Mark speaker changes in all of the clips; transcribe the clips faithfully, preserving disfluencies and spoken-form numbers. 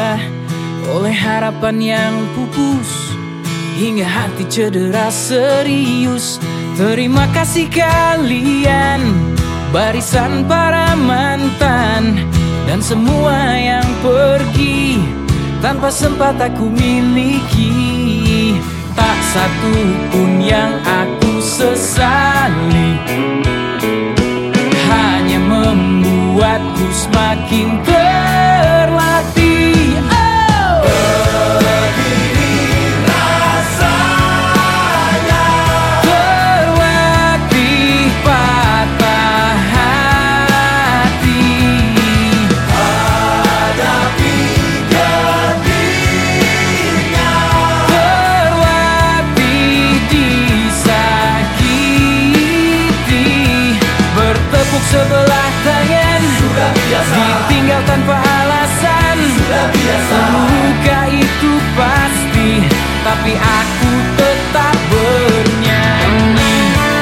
Speaker 1: luka oleh harapan yang pupus, hingga hati cedera serius. Terima kasih kalian, barisan para mantan, dan semua yang pergi tanpa sempat aku miliki. Tak satu pun yang aku sesali, hanya membuatku semakin terlatih. Oh!
Speaker 2: Begini rasanya,
Speaker 1: terlatih patah hati,
Speaker 2: hadapi gedihnya,
Speaker 1: terlatih disakiti, bertepuk sebelah tangan,
Speaker 2: sudah biasa,
Speaker 1: ditinggal tanpa alasan.
Speaker 2: sudah biasa.
Speaker 1: Luka itu pasti, tapi aku tetap bernyanyi.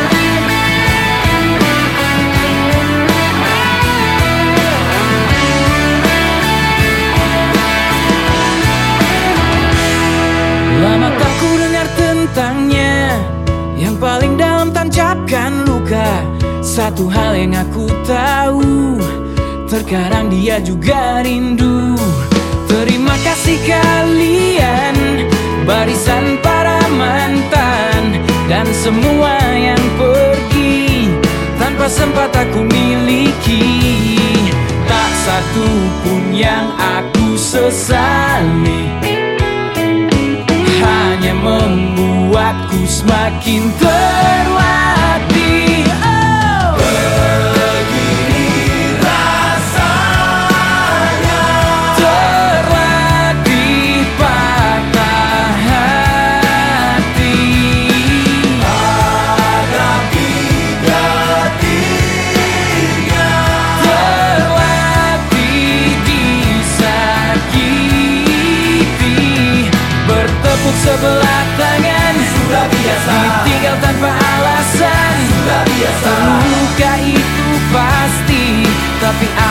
Speaker 1: Lama tak ku dengar tentangnya, yang paling dalam tancapkan luka. Satu hal yang aku tahu, terkadang dia juga rindu. Terima kasih kalian, barisan para mantan, dan semua yang pergi tanpa sempat aku miliki. Tak satu pun yang aku sesali, hanya membuatku semakin terlatih. Oh!
Speaker 2: Begini rasanya,
Speaker 1: Terlatih patah hati,
Speaker 2: hadapi gedihnya,
Speaker 1: terlatih disakiti, bertepuk sebelah tangan,
Speaker 2: sudah biasa,
Speaker 1: ditinggal tanpa alasan.
Speaker 2: sudah biasa.
Speaker 1: Luka itu pasti, tapi